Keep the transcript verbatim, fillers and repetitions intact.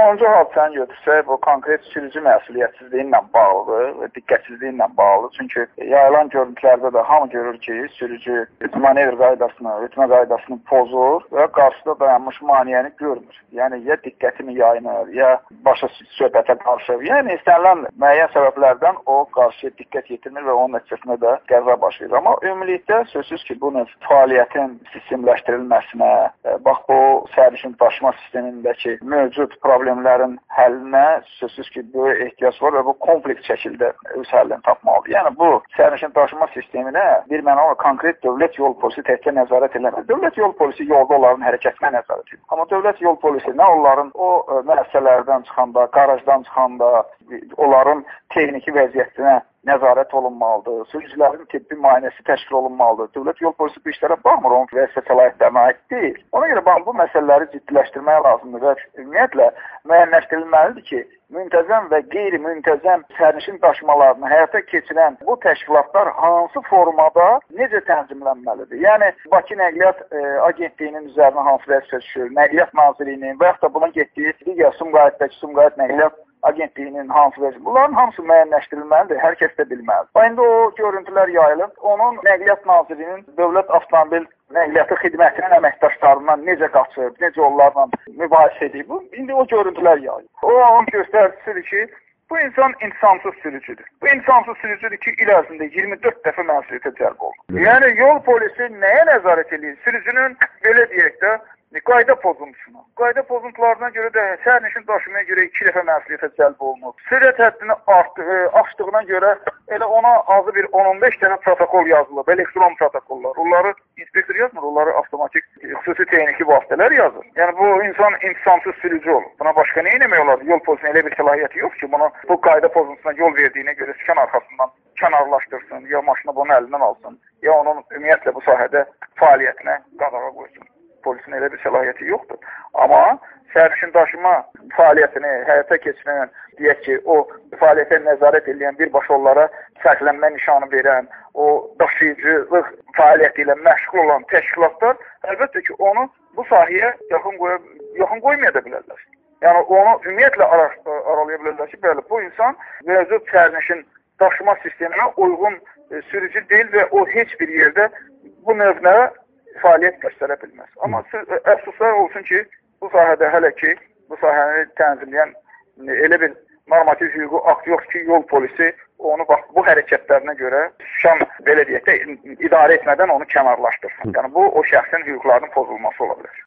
Sonuncu hadisəni götürsək, bu konkret sürücü məsuliyyətsizliyi ilə bağlıdır və diqqətsizliyi ilə bağlıdır. Çünki yayılan görüntülərdə də hamı görür ki, sürücü manevr qaydasını, ötmə qaydasını pozur və qarşıda dayanmış maniyəni görmür. Yəni, ya diqqətini yayınır, ya başa söhbətə qarışır. Yəni, istənilən müəyyən səbəblərdən o qarşıya diqqət yetirmir və onun nəticəsində də qəza baş verir. Amma ümumilikdə sözsüz ki, bu növ fəaliyyətin sistemləşdirilməsinə, bax bu sərnişin daşıma sistemindəki mövcud problemlərin həllinə sözsüz ki, böyük ehtiyac var və bu kompleks şəkildə öz həllini tapmalıdır. Yəni, bu sərnişin daşıma sisteminə bir mənalı konkret dövlət yol polisi təkcə nəzarət eləmir. Dövlət yol polisi yolda onların hərəkətinə nəzarət edir. Amma dövlət yol polisi nə onların o müəssisələrdən çıxanda, qarajdan çıxanda, onların texniki vəziyyətinə nəzarət olunmalıdır. Sürücülərin tibbi müayinəsi təşkil olunmalıdır. Dövlət yol polisi bu işlərə baxmır, onun vəzifə səlahiyyətlərinə aid deyil. Ona görə bax, bu məsələləri ciddiləşdirmək lazımdır və ümumiyyətlə müəyyənləşdirilməlidir ki, müntəzəm və qeyri-müntəzəm sərnişin daşımalarını həyata keçirən bu təşkilatlar hansı formada necə tənzimlənməlidir? Yəni, Bakı Nəqliyyat e, Agentliyinin üzərinə hansı vəzifə düşür, Nəqliyyat Nazirliyinin və yaxud da buna getdiyi digər Sumqayıtdakı Sumqayıt Nəqliyyat Agentliyinin hansı vəzifə, bunların hamısı müəyyənləşdirilməlidir, hər kəs də bilməlidir. İndi o görüntülər yayılıb, onun Nəqliyyat Nazirliyinin Dövlət Avtomobil Nəqliyyatı xidmətinin əməkdaşlarından necə qaçır, necə onlarla mübahisə edib, indi o görüntülər yayılıb. O, onun göstəricisidir ki, bu insan insansız sürücüdür. Bu insansız sürücüdür ki, il ərzində iyirmi dörd dəfə məsuliyyətə cəlb olunur. Yəni, yol polisi nəyə nəzarət edir? Sürücünün, belə deyək də, qayda pozuntusuna. Qayda pozuntularına görə də sərnişin daşımaya görə iki dəfə məsuliyyətə cəlb olunub. Sürət həddini aşdığına görə elə ona azı bir on on beş dənə protokol yazılıb, elektron protokollar. Onları inspektor yazmır, onları avtomatik xüsusi texniki vasitələr yazır. Yəni bu insan insansız sürücü olur. Buna başqa nə etmək olar? Yol polisinin elə bir səlahiyyəti yox ki, bunu bu qayda pozuntusuna yol verdiyinə görə sükan arxasından kənarlaşdırsın, ya maşını bunun əlindən alsın, ya onun ümumiyyətlə bu sahədə fəaliyyətinə qadağa qoysun. Polisin elə bir səlahiyyəti yoxdur. Amma sərnişin daşıma fəaliyyətini həyata keçirən, deyək ki, o fəaliyyətə nəzarət edən, birbaşa onlara fərqlənmə nişanı verən, o daşıyıcılıq fəaliyyəti ilə məşğul olan təşkilatlar əlbəttə ki, onu bu sahəyə yaxın, qoya, yaxın qoymaya da bilərlər. Yəni, onu ümumiyyətlə aralaya bilərlər ki, bəli, bu insan mövcud sərnişin daşıma sisteminə uyğun e, sürücü deyil və o heç bir yerdə bu növünə fəaliyyət göstərə bilməz. Amma əfsuslar olsun ki, bu sahədə hələ ki, bu sahəni tənzimləyən elə bir normativ hüquqi akt yox ki, yol polisi onu bax, bu hərəkətlərinə görə şan, belə deyək də, idarə etmədən onu kənarlaşdırsın. Yəni, bu, o şəxsin hüquqlarının pozulması ola bilər.